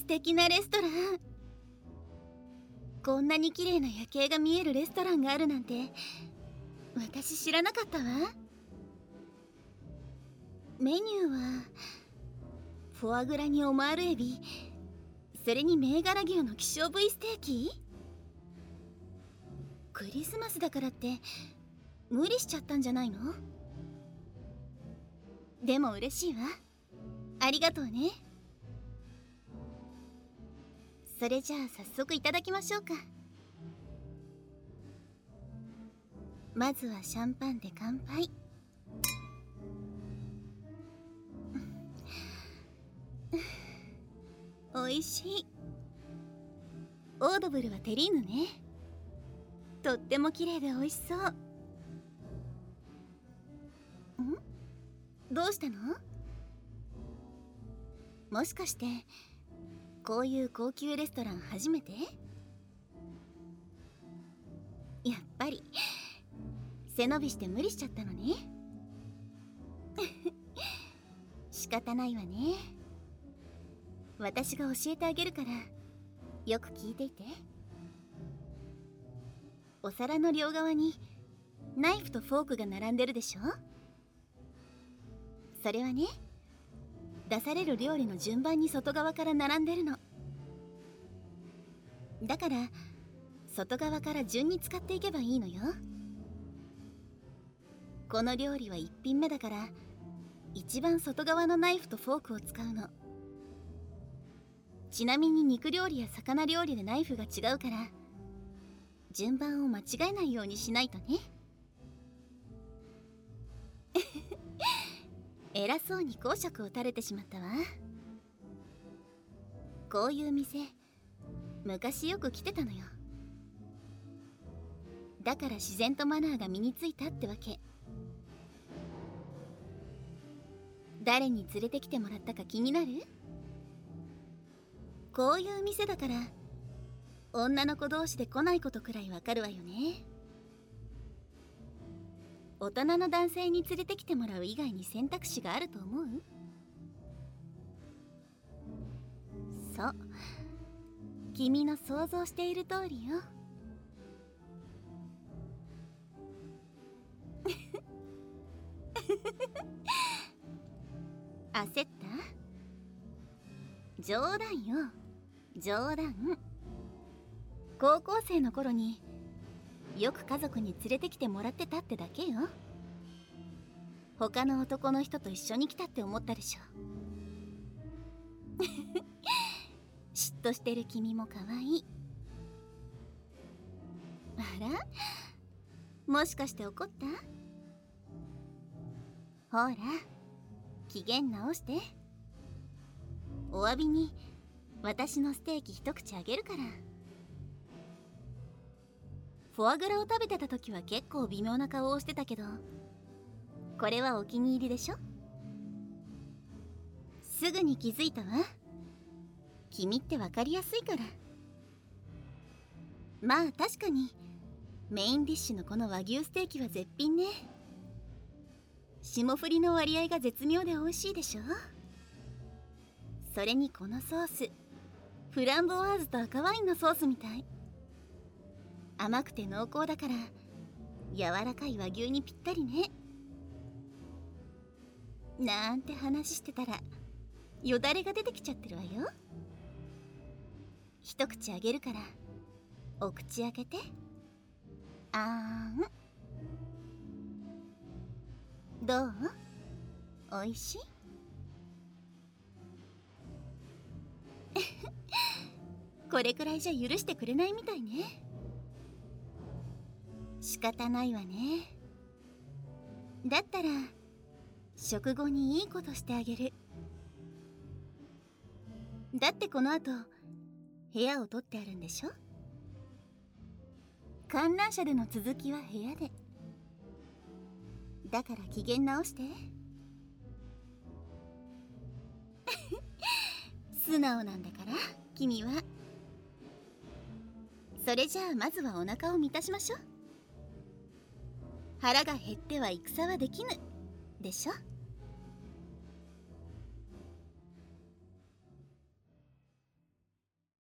素敵なレストラン。こんなに綺麗な夜景が見えるレストランがあるなんて私知らなかったわ。メニューはフォアグラにオマールエビ、それに銘柄牛の希少部位ステーキ。クリスマスだからって無理しちゃったんじゃないの？でも嬉しいわ。ありがとうね。それじゃあ早速いただきましょうか。まずはシャンパンで乾杯。おいしい。オードブルはテリーヌね。とっても綺麗でおいしそう。どうしたの？もしかしてこういう高級レストラン初めて？やっぱり背伸びして無理しちゃったのね。仕方ないわね。私が教えてあげるからよく聞いていて。お皿の両側にナイフとフォークが並んでるでしょ。それはね、出される料理の順番に外側から並んでるの。だから外側から順に使っていけばいいのよ。この料理は1品目だから一番外側のナイフとフォークを使うの。ちなみに肉料理や魚料理でナイフが違うから順番を間違えないようにしないとね。偉そうに講釈を垂れてしまったわ。こういう店昔よく来てたのよ。だから自然とマナーが身についたってわけ。誰に連れてきてもらったか気になる？こういう店だから女の子同士で来ないことくらいわかるわよね。大人の男性に連れてきてもらう以外に選択肢があると思う？そう、君の想像している通りよ。焦った？冗談よ、冗談。高校生の頃によく家族に連れてきてもらってたってだけよ。他の男の人と一緒に来たって思ったでしょ。嫉妬してる君も可愛い。あら、もしかして怒った？ほら、機嫌直して。お詫びに私のステーキ一口あげるから。フォアグラを食べてた時は結構微妙な顔をしてたけど、これはお気に入りでしょ？すぐに気づいたわ。君って分かりやすいから。まあ確かにメインディッシュのこの和牛ステーキは絶品ね。霜降りの割合が絶妙で美味しいでしょ。それにこのソース、フランボワーズと赤ワインのソースみたい。甘くて濃厚だから柔らかい和牛にぴったりね。なんて話してたらよだれが出てきちゃってるわよ。一口あげるからお口開けて。あーん。どう？おいしい？これくらいじゃ許してくれないみたいね。仕方ないわね。だったら食後にいいことしてあげる。だってこの後部屋を取ってあるんでしょ。観覧車での続きは部屋で。だから機嫌直して。素直なんだから君は。それじゃあまずはお腹を満たしましょう。腹が減っては戦はできぬでしょ。